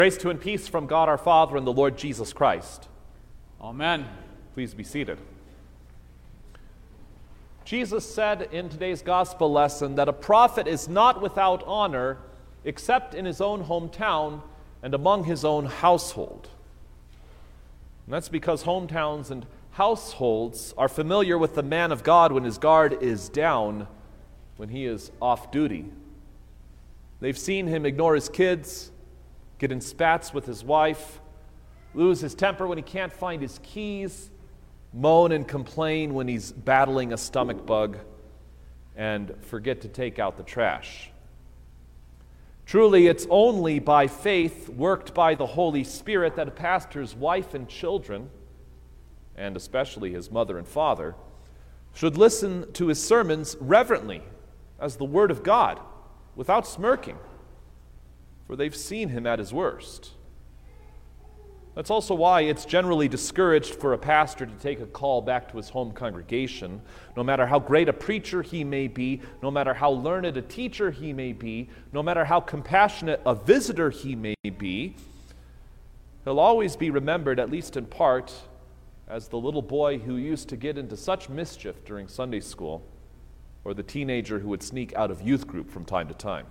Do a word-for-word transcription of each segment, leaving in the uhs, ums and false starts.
Grace to and peace from God our Father and the Lord Jesus Christ. Amen. Please be seated. Jesus said in today's gospel lesson that a prophet is not without honor except in his own hometown and among his own household. And that's because hometowns and households are familiar with the man of God when his guard is down, when he is off duty. They've seen him ignore his kids, get in spats with his wife, lose his temper when he can't find his keys, moan and complain when he's battling a stomach bug, and forget to take out the trash. Truly, it's only by faith worked by the Holy Spirit that a pastor's wife and children, and especially his mother and father, should listen to his sermons reverently as the Word of God, without smirking, for they've seen him at his worst. That's also why it's generally discouraged for a pastor to take a call back to his home congregation, no matter how great a preacher he may be, no matter how learned a teacher he may be, no matter how compassionate a visitor he may be. He'll always be remembered, at least in part, as the little boy who used to get into such mischief during Sunday school, or the teenager who would sneak out of youth group from time to time.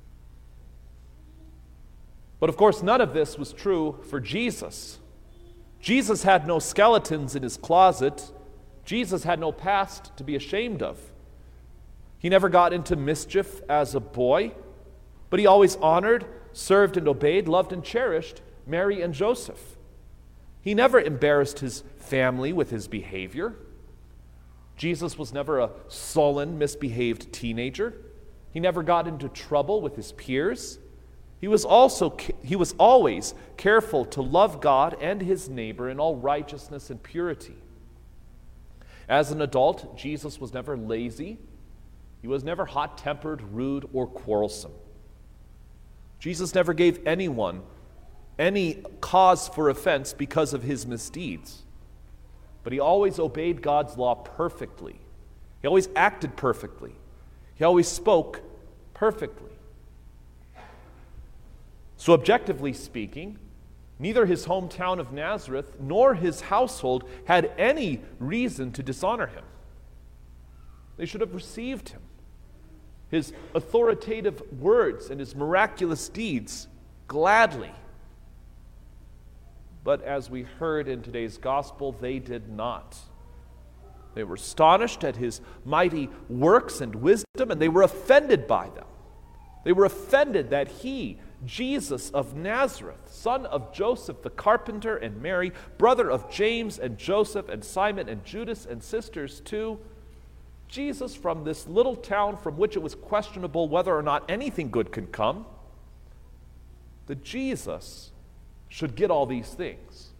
But of course, none of this was true for Jesus. Jesus had no skeletons in his closet. Jesus had no past to be ashamed of. He never got into mischief as a boy, but he always honored, served and obeyed, loved and cherished Mary and Joseph. He never embarrassed his family with his behavior. Jesus was never a sullen, misbehaved teenager. He never got into trouble with his peers. He was also he was always careful to love God and his neighbor in all righteousness and purity. As an adult, Jesus was never lazy. He was never hot-tempered, rude, or quarrelsome. Jesus never gave anyone any cause for offense because of his misdeeds. But he always obeyed God's law perfectly. He always acted perfectly. He always spoke perfectly. So objectively speaking, neither his hometown of Nazareth nor his household had any reason to dishonor him. They should have received him, his authoritative words and his miraculous deeds gladly. But as we heard in today's gospel, they did not. They were astonished at his mighty works and wisdom, and they were offended by them. They were offended that he, Jesus of Nazareth, son of Joseph the carpenter and Mary, brother of James and Joseph and Simon and Judas and sisters too, Jesus from this little town from which it was questionable whether or not anything good could come, that Jesus should get all these things.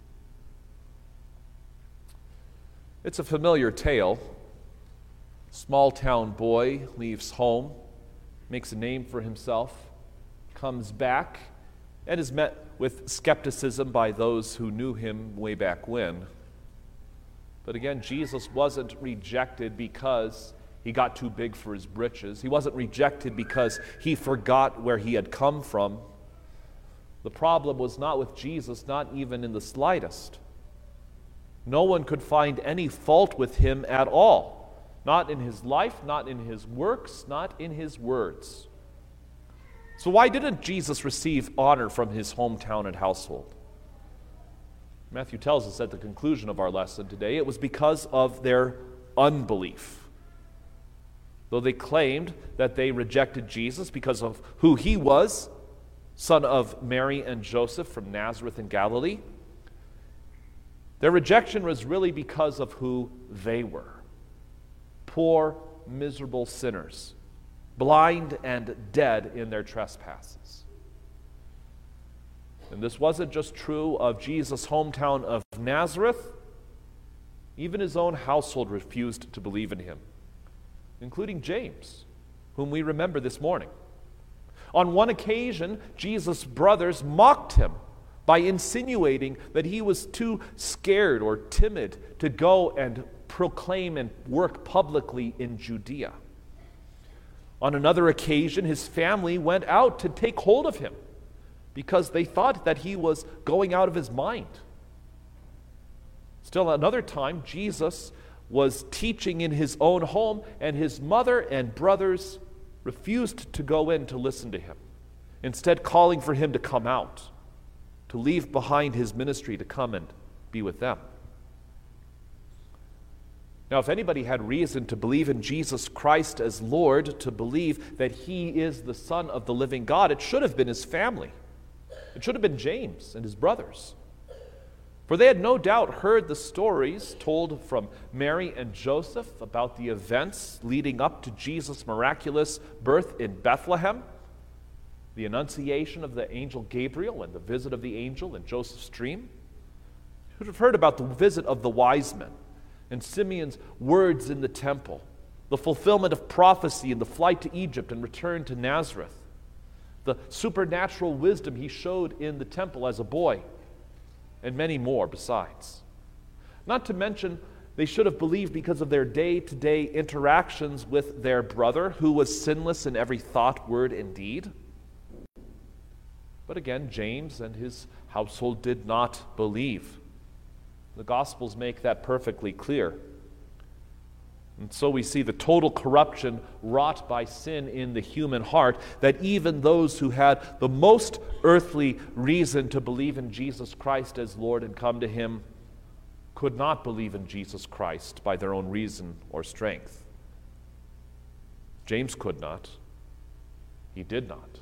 It's a familiar tale. Small town boy leaves home, makes a name for himself, comes back, and is met with skepticism by those who knew him way back when. But again, Jesus wasn't rejected because he got too big for his britches. He wasn't rejected because he forgot where he had come from. The problem was not with Jesus, not even in the slightest. No one could find any fault with him at all. Not in his life, not in his works, not in his words. So why didn't Jesus receive honor from his hometown and household? Matthew tells us at the conclusion of our lesson today, it was because of their unbelief. Though they claimed that they rejected Jesus because of who he was, son of Mary and Joseph from Nazareth in Galilee, their rejection was really because of who they were. Poor, miserable sinners, blind and dead in their trespasses. And this wasn't just true of Jesus' hometown of Nazareth. Even his own household refused to believe in him, including James, whom we remember this morning. On one occasion, Jesus' brothers mocked him by insinuating that he was too scared or timid to go and proclaim and work publicly in Judea. On another occasion, his family went out to take hold of him because they thought that he was going out of his mind. Still another time, Jesus was teaching in his own home, and his mother and brothers refused to go in to listen to him, instead calling for him to come out, to leave behind his ministry to come and be with them. Now, if anybody had reason to believe in Jesus Christ as Lord, to believe that he is the Son of the living God, it should have been his family. It should have been James and his brothers. For they had no doubt heard the stories told from Mary and Joseph about the events leading up to Jesus' miraculous birth in Bethlehem, the annunciation of the angel Gabriel and the visit of the angel in Joseph's dream. You should have heard about the visit of the wise men and Simeon's words in the temple, the fulfillment of prophecy in the flight to Egypt and return to Nazareth, the supernatural wisdom he showed in the temple as a boy, and many more besides. Not to mention, they should have believed because of their day-to-day interactions with their brother, who was sinless in every thought, word, and deed. But again, James and his household did not believe. The Gospels make that perfectly clear. And so we see the total corruption wrought by sin in the human heart, that even those who had the most earthly reason to believe in Jesus Christ as Lord and come to him could not believe in Jesus Christ by their own reason or strength. James could not. He did not.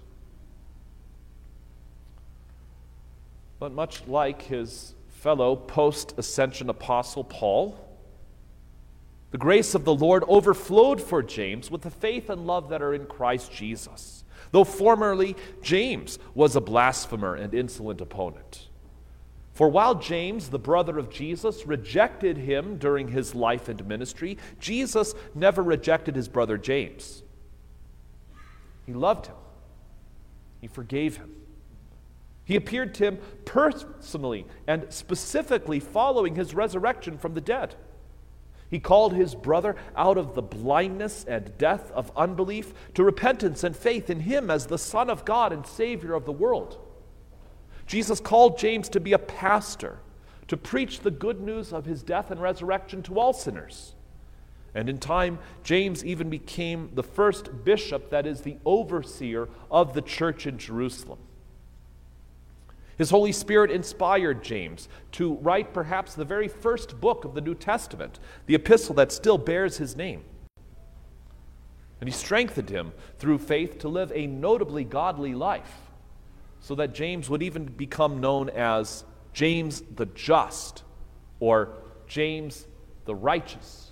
But much like his fellow post-ascension apostle Paul, the grace of the Lord overflowed for James with the faith and love that are in Christ Jesus, though formerly James was a blasphemer and insolent opponent. For while James, the brother of Jesus, rejected him during his life and ministry, Jesus never rejected his brother James. He loved him. He forgave him. He appeared to him personally and specifically following his resurrection from the dead. He called his brother out of the blindness and death of unbelief to repentance and faith in him as the Son of God and Savior of the world. Jesus called James to be a pastor, to preach the good news of his death and resurrection to all sinners. And in time, James even became the first bishop, that is, the overseer of the church in Jerusalem. His Holy Spirit inspired James to write perhaps the very first book of the New Testament, the epistle that still bears his name. And he strengthened him through faith to live a notably godly life, so that James would even become known as James the Just, or James the Righteous.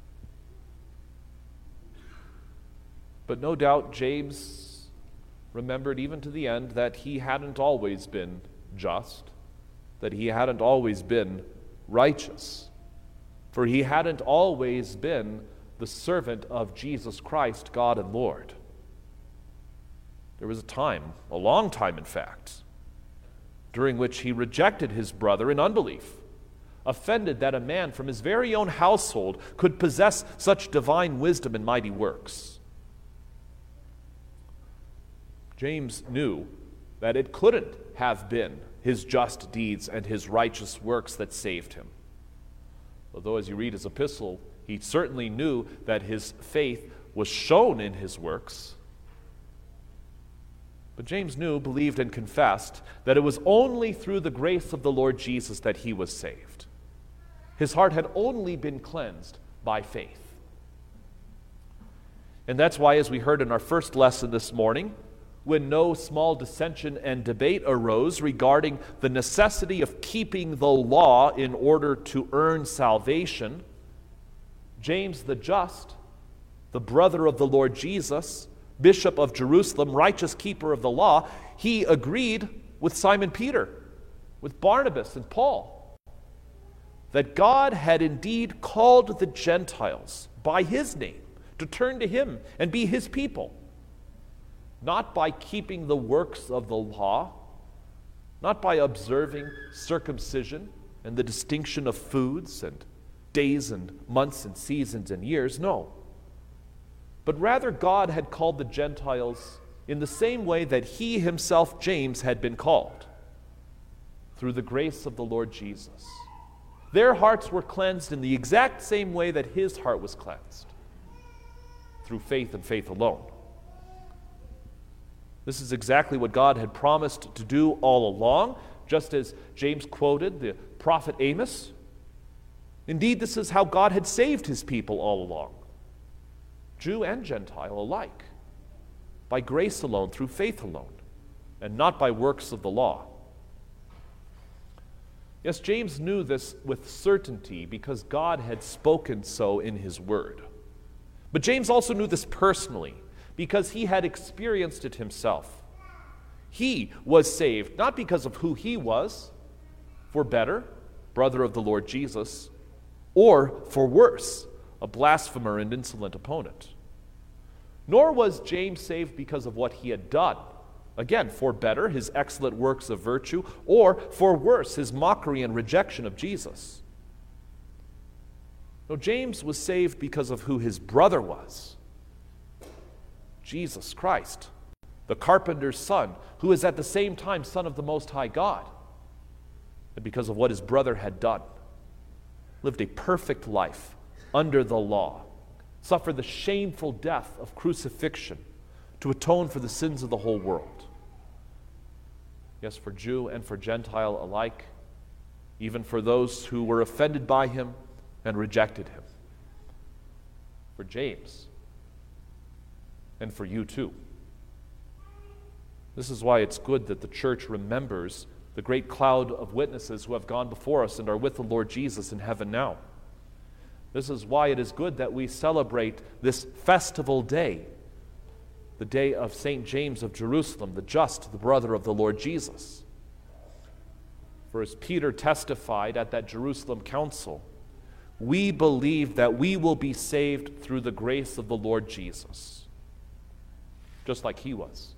But no doubt James remembered even to the end that he hadn't always been just, that he hadn't always been righteous, for he hadn't always been the servant of Jesus Christ, God and Lord. There was a time, a long time in fact, during which he rejected his brother in unbelief, offended that a man from his very own household could possess such divine wisdom and mighty works. James knew that it couldn't have been his just deeds and his righteous works that saved him. Although as you read his epistle, he certainly knew that his faith was shown in his works. But James knew, believed, and confessed that it was only through the grace of the Lord Jesus that he was saved. His heart had only been cleansed by faith. And that's why, as we heard in our first lesson this morning, when no small dissension and debate arose regarding the necessity of keeping the law in order to earn salvation, James the Just, the brother of the Lord Jesus, Bishop of Jerusalem, righteous keeper of the law, he agreed with Simon Peter, with Barnabas and Paul, that God had indeed called the Gentiles by his name to turn to him and be his people, not by keeping the works of the law, not by observing circumcision and the distinction of foods and days and months and seasons and years, no. But rather God had called the Gentiles in the same way that he himself, James, had been called, through the grace of the Lord Jesus. Their hearts were cleansed in the exact same way that his heart was cleansed, through faith and faith alone. This is exactly what God had promised to do all along, just as James quoted the prophet Amos. Indeed, this is how God had saved his people all along, Jew and Gentile alike, by grace alone, through faith alone, and not by works of the law. Yes, James knew this with certainty because God had spoken so in his word. But James also knew this personally because he had experienced it himself. He was saved not because of who he was, for better, brother of the Lord Jesus, or for worse, a blasphemer and insolent opponent. Nor was James saved because of what he had done. Again, for better, his excellent works of virtue, or for worse, his mockery and rejection of Jesus. No, James was saved because of who his brother was, Jesus Christ, the carpenter's son, who is at the same time Son of the Most High God, and because of what his brother had done, lived a perfect life under the law, suffered the shameful death of crucifixion to atone for the sins of the whole world. Yes, for Jew and for Gentile alike, even for those who were offended by him and rejected him. For James, and for you too. This is why it's good that the church remembers the great cloud of witnesses who have gone before us and are with the Lord Jesus in heaven now. This is why it is good that we celebrate this festival day, the day of Saint James of Jerusalem, the just, the brother of the Lord Jesus. For as Peter testified at that Jerusalem council, we believe that we will be saved through the grace of the Lord Jesus, just like he was.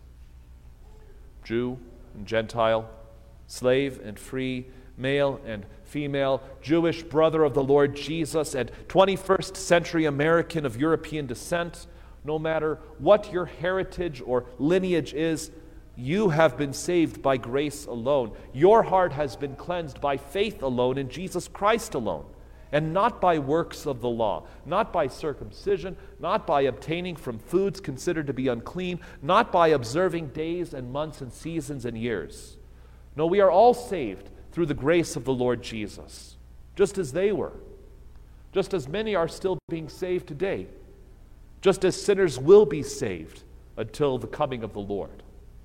Jew and Gentile, slave and free, male and female, Jewish brother of the Lord Jesus, and twenty-first century American of European descent, no matter what your heritage or lineage is, you have been saved by grace alone. Your heart has been cleansed by faith alone in Jesus Christ alone, and not by works of the law, not by circumcision, not by obtaining from foods considered to be unclean, not by observing days and months and seasons and years. No, we are all saved through the grace of the Lord Jesus, just as they were, just as many are still being saved today, just as sinners will be saved until the coming of the Lord.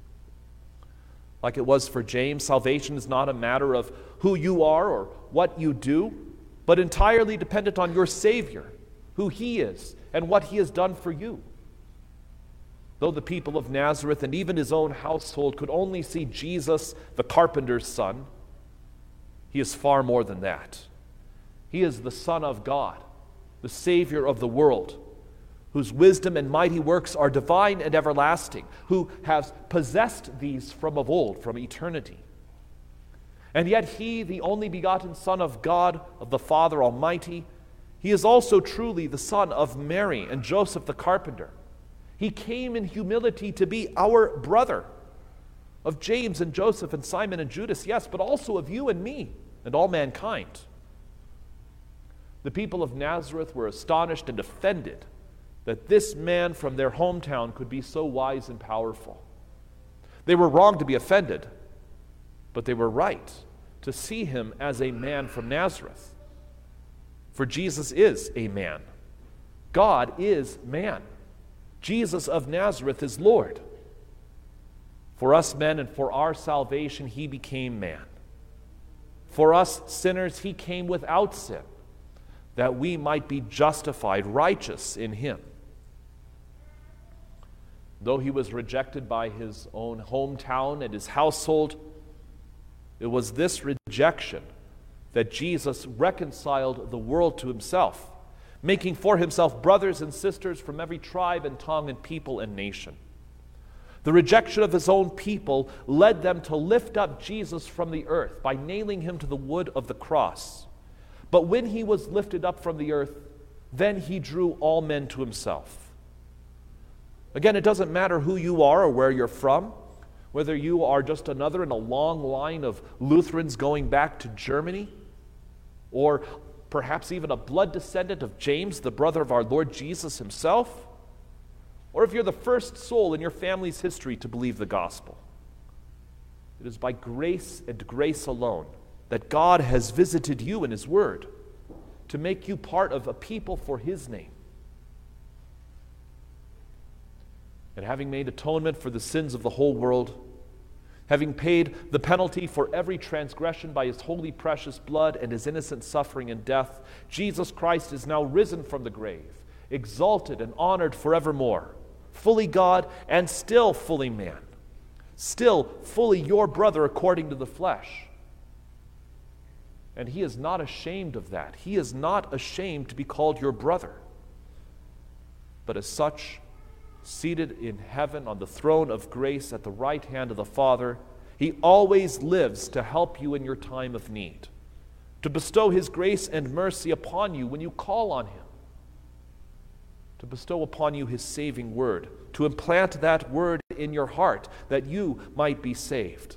Like it was for James, salvation is not a matter of who you are or what you do, but entirely dependent on your Savior, who he is and what he has done for you. Though the people of Nazareth and even his own household could only see Jesus, the carpenter's son, he is far more than that. He is the Son of God, the Savior of the world, whose wisdom and mighty works are divine and everlasting, who has possessed these from of old, from eternity. And yet he, the only begotten Son of God, of the Father Almighty, he is also truly the Son of Mary and Joseph the carpenter. He came in humility to be our brother, of James and Joseph and Simon and Judas, yes, but also of you and me and all mankind. The people of Nazareth were astonished and offended that this man from their hometown could be so wise and powerful. They were wrong to be offended, but they were right to see him as a man from Nazareth. For Jesus is a man. God is man. Jesus of Nazareth is Lord. For us men and for our salvation, he became man. For us sinners, he came without sin, that we might be justified, righteous in him. Though he was rejected by his own hometown and his household, it was this rejection that Jesus reconciled the world to himself, making for himself brothers and sisters from every tribe and tongue and people and nation. The rejection of his own people led them to lift up Jesus from the earth by nailing him to the wood of the cross. But when he was lifted up from the earth, then he drew all men to himself. Again, it doesn't matter who you are or where you're from, whether you are just another in a long line of Lutherans going back to Germany, or perhaps even a blood descendant of James, the brother of our Lord Jesus himself, or if you're the first soul in your family's history to believe the gospel. It is by grace and grace alone that God has visited you in his word to make you part of a people for his name. And having made atonement for the sins of the whole world, having paid the penalty for every transgression by his holy precious blood and his innocent suffering and death, Jesus Christ is now risen from the grave, exalted and honored forevermore, fully God and still fully man, still fully your brother according to the flesh. And he is not ashamed of that. He is not ashamed to be called your brother. But as such, seated in heaven on the throne of grace at the right hand of the Father, he always lives to help you in your time of need, to bestow his grace and mercy upon you when you call on him, to bestow upon you his saving word, to implant that word in your heart that you might be saved.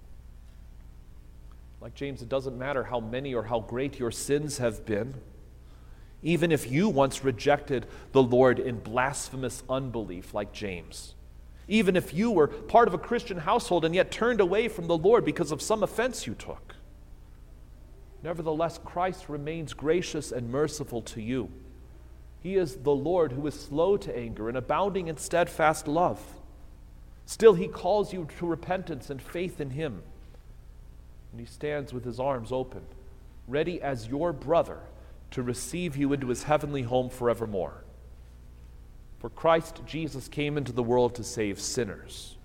Like James, it doesn't matter how many or how great your sins have been. Even if you once rejected the Lord in blasphemous unbelief like James, even if you were part of a Christian household and yet turned away from the Lord because of some offense you took, nevertheless, Christ remains gracious and merciful to you. He is the Lord who is slow to anger and abounding in steadfast love. Still, he calls you to repentance and faith in him. And he stands with his arms open, ready as your brother to receive you into his heavenly home forevermore. For Christ Jesus came into the world to save sinners.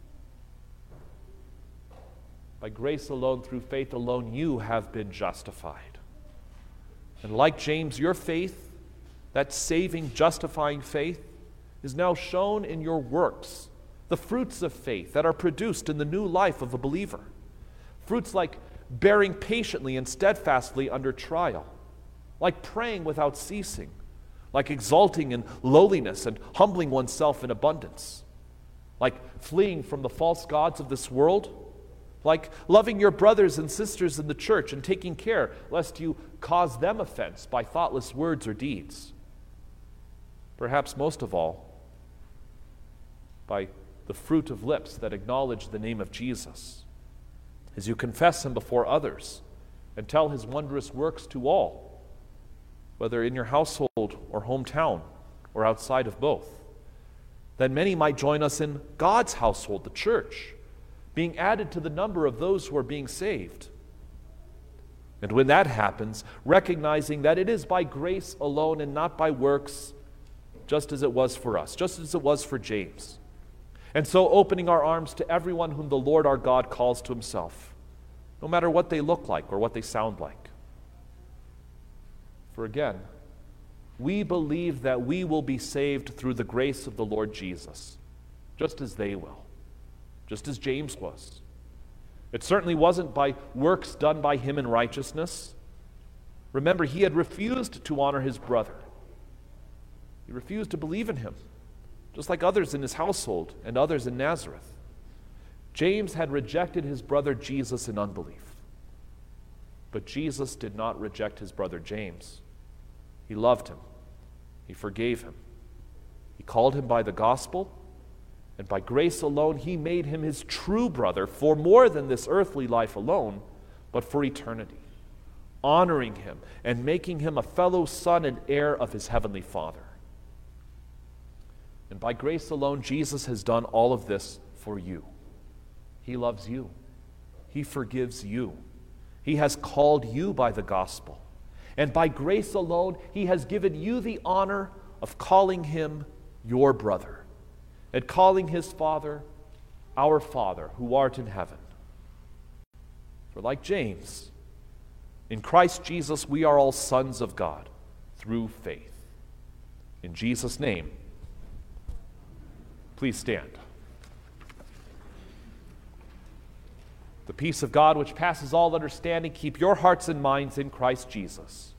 By grace alone, through faith alone, you have been justified. And like James, your faith, that saving, justifying faith, is now shown in your works, the fruits of faith that are produced in the new life of a believer. Fruits like bearing patiently and steadfastly under trial, like praying without ceasing, like exalting in lowliness and humbling oneself in abundance, like fleeing from the false gods of this world, like loving your brothers and sisters in the church and taking care lest you cause them offense by thoughtless words or deeds. Perhaps most of all, by the fruit of lips that acknowledge the name of Jesus, as you confess him before others and tell his wondrous works to all, whether in your household or hometown or outside of both. Then many might join us in God's household, the church, being added to the number of those who are being saved. And when that happens, recognizing that it is by grace alone and not by works, just as it was for us, just as it was for James. And so opening our arms to everyone whom the Lord our God calls to himself, no matter what they look like or what they sound like. For again, we believe that we will be saved through the grace of the Lord Jesus, just as they will, just as James was. It certainly wasn't by works done by him in righteousness. Remember, he had refused to honor his brother. He refused to believe in him, just like others in his household and others in Nazareth. James had rejected his brother Jesus in unbelief. But Jesus did not reject his brother James. He loved him. He forgave him. He called him by the gospel, and by grace alone he made him his true brother for more than this earthly life alone, but for eternity, honoring him and making him a fellow son and heir of his heavenly Father. And by grace alone, Jesus has done all of this for you. He loves you. He forgives you. He has called you by the gospel. And by grace alone, he has given you the honor of calling him your brother and calling his Father our Father who art in heaven. For like James, in Christ Jesus we are all sons of God through faith. In Jesus' name, please stand. The peace of God which passes all understanding, keep your hearts and minds in Christ Jesus.